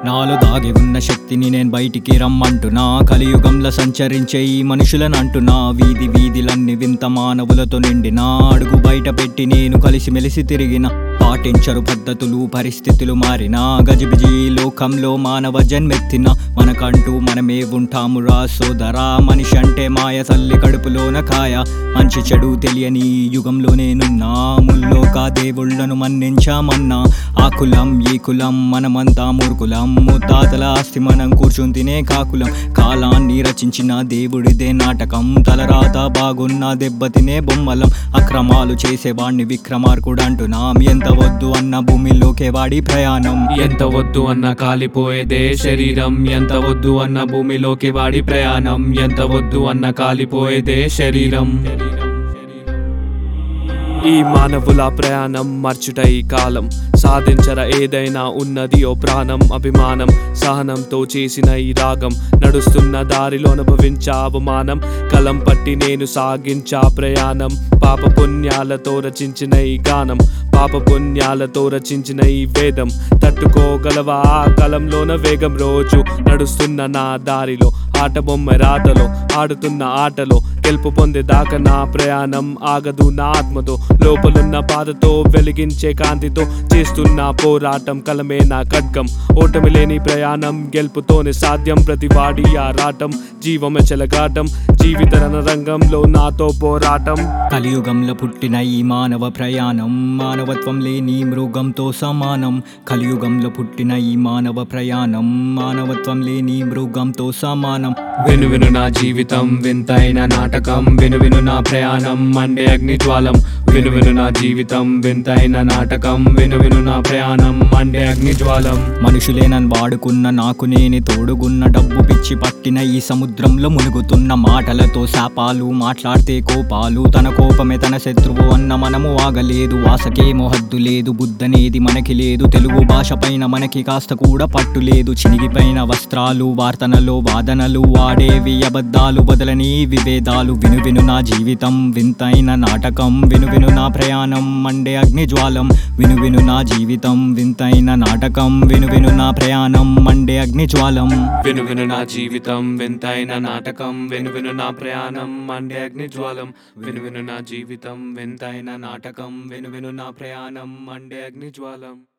నాలో దాగి ఉన్న శక్తిని నేను బయటికి రమ్మంటున్నా. కలియుగంలో సంచరించే ఈ మనుషులను అంటున్నా. వీధి వీధిలన్నీ వింత మానవులతో నిండిన. అడుగు బయట పెట్టి నేను కలిసిమెలిసి తిరిగిన. పాటించరు పద్ధతులు, పరిస్థితులు మారిన. గజిబిజి లోకంలో మానవ జన్మెత్తిన. మనకంటూ మనమే ఉంటాము రా సోదరా. మనిషి అంటే మాయ, తల్లి కడుపులోన కాయ. మంచి చెడు తెలియని యుగంలో నేనున్నా. ముల్లోక దేవుళ్లను మన్నించామన్నా. ఆ కులం ఈ కులం మనమంతా మూర్ఖులం. ముత్తాతల ఆస్తి మనం కూర్చుని తినే కాకులం. కాలాన్ని రచించిన దేవుడిదే నాటకం. తలరాత బాగున్న దెబ్బతినే బొమ్మలం. అక్రమాలు చేసేవాణ్ణి విక్రమార్కుడు అంటున్నాం. ఎంత వద్దు అన్న భూమిలోకే వాడి ప్రయాణం. ఎంత వద్దు అన్న కాలిపోయేదే శరీరం. ఎంత వద్దు అన్న భూమిలోకి వాడి ప్రయాణం. ఎంత వద్దు అన్న కాలిపోయేదే శరీరం. ఈ మానవుల ప్రయాణం మర్చుట ఈ కాలం. సాధించర ఏదైనా ఉన్నది ఓ ప్రాణం. అభిమానం సహనంతో చేసిన ఈ రాగం. నడుస్తున్న దారిలో అనుభవించా అవమానం. కలం పట్టి నేను సాగించా ప్రయాణం. పాప పుణ్యాలతో రచించిన ఈ గానం. పాప పుణ్యాలతో రచించిన ఈ వేదం. తట్టుకోగలవా ఆ కలంలోన వేగం. రోజు నడుస్తున్న నా దారిలో ఆట బొమ్మ రాతలో. ఆడుతున్న ఆటలో గెలుపు పొందేదాకా నా ప్రయాణం ఆగదు నా ఆత్మతో. లోపలున్న బాధతో వెలిగించే కాంతితో చేస్తున్న పోరాటం. కలమే నా ఖడ్గం. ఓటమి లేని ప్రయాణం గెలుపుతోనే సాధ్యం. ప్రతివాడి ఆరాటం జీవమే చెలగాటం. జీవిత రంగంలో నాతో పోరాటం. కలియుగంలో పుట్టిన ఈ మానవ ప్రయాణం మానవత్వం లేని మృగంతో సమానం. కలియుగంలో పుట్టిన ఈ మానవ ప్రయాణం మానవత్వం లేని మృగంతో సమానం. విను విను నా జీవితం వింతైన నాటకం. విను విను నా ప్రయాణం మండే అగ్ని జ్వాలం. విను విను నా జీవితం వింతైన నాటకం. విను విను నా ప్రయాణం మండే అగ్ని జ్వాలం. మనుషులే నన్ను వాడుకున్న నాకు నేనే తోడుగున్న. డబ్బు పిచ్చి పట్టిన ఈ సముద్రంలో మునుగుతున్న. మాటలతో శాపాలు మాట్లాడితే కోపాలు. తన కోపమే తన శత్రువు అన్న మనము ఆగలేదు. ఆశకేమో హద్దు లేదు. బుద్ధనేది మనకి లేదు. తెలుగు భాష పైన మనకి కాస్త కూడా పట్టు లేదు. చినిగిపోయిన వస్త్రాలు వార్తనలో వాదనలు. వాడేవి అబద్ధాలు వదలని విభేదాలు. విను విను నా జీవితం వింతైన నాటకం. విను విను నా ప్రయాణం మండే అగ్ని జ్వాలం. విను విను నా జీవితం వింతైన నాటకం. విను విను నా ప్రయాణం మండే అగ్ని జ్వాలం. విను విను నా జీవితం వింతైన నాటకం. విను విను నా ప్రయాణం మండే అగ్ని జ్వాలం. విను విను నా జీవితం వింతైన నాటకం. విను విను నా ప్రయాణం మండే అగ్ని జ్వాలం.